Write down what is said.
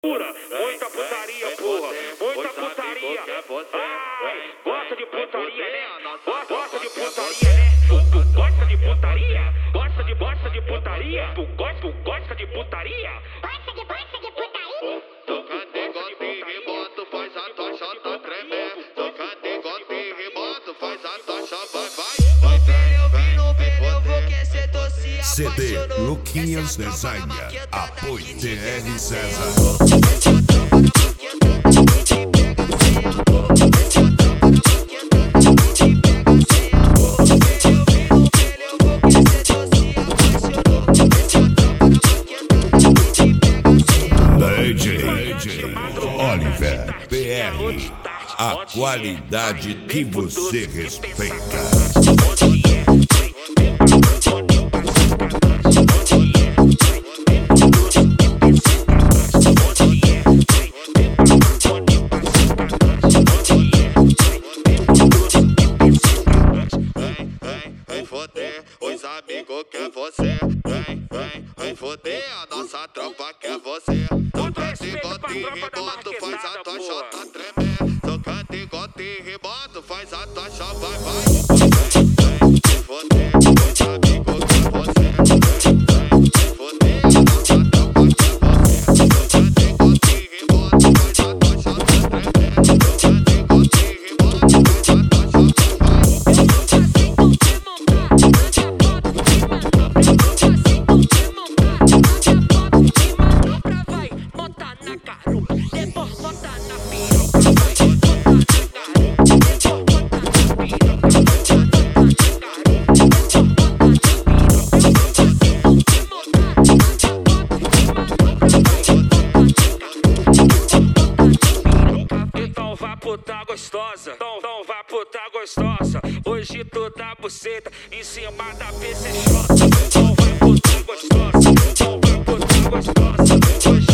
Muita putaria, porra. Muita putaria. Ai, gosta de putaria, né? Gosta de putaria, né? Tu gosta de putaria? Gosta de putaria? Tu gosta de putaria? Gosta de putaria? Toca negócio e reboto, faz a tua chota tremer. Toca negócio e reboto, faz a tua chota, vai. Eu vou que cê se CD apaixonou. Luquinhas Essa é a tropa Designer. da maqueta Apoio daqui de TR BH. César. DJ Oliver PR. A qualidade que você respeita. Vem foder, os amigos quer você. Vem foder, a nossa tropa quer você. Toca negócio e reboto, faz a tua chota tremer. Toca negócio e reboto, faz a tua chota, vai. Vem foder, os amigos quer você. Vem foder, a nossa tropa quer você. Toca negócio e reboto, faz a tua chota tremer. Toca negócio e reboto, faz a tua chota, vai. Então vá puta gostosa, então vá puta gostosa. Hoje tu dá buceta em cima da PCJ. Então vai puta gostosa, então vai puta gostosa. Hoje